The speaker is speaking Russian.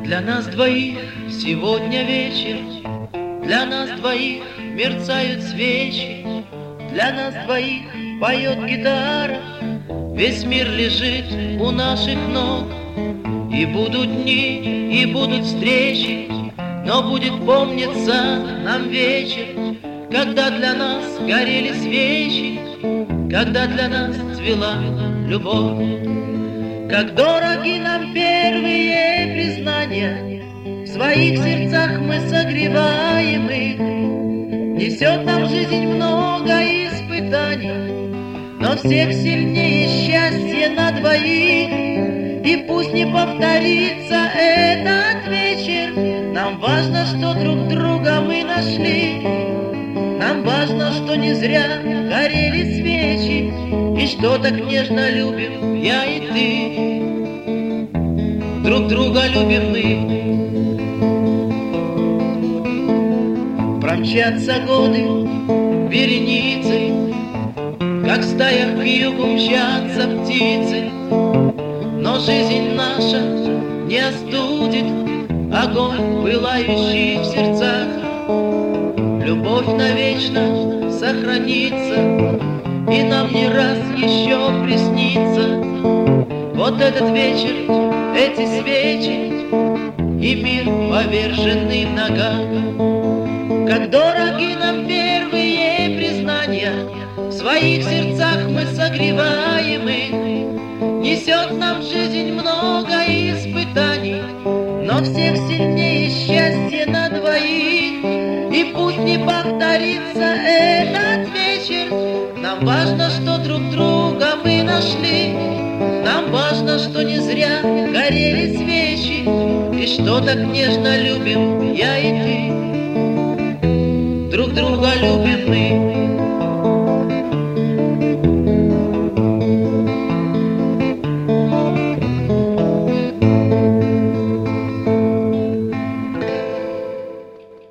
Для нас двоих сегодня вечер, для нас двоих мерцают свечи, для нас двоих поет гитара, весь мир лежит у наших ног. И будут дни, и будут встречи, но будет помниться нам вечер, когда для нас горели свечи, когда для нас цвела любовь. Как дороги нам первые признания, в своих сердцах мы согреваем их. Несет нам жизнь много испытаний, но всех сильнее счастье на двоих. И пусть не повторится этот вечер, нам важно, что друг друга мы нашли. Нам важно, что не зря горели свечи, и что так нежно любим я и ты. Друг друга любим мы. Промчатся годы вереницей, как в стаях к югу мчатся птицы. Но жизнь наша не остудит огонь, пылающий в сердцах. Любовь навечно сохранится, и нам не раз еще приснится. Вот этот вечер, эти свечи, и мир поверженный в ногах. Как дороги нам первые признания, в своих сердцах мы согреваем их. Несет нам жизнь много испытаний, но всех сильнее счастье на двоих. И пусть не повторится этот вечер, нам важно, что друг друга мы нашли. Нам важно, что не зря горели свечи, и что так нежно любим я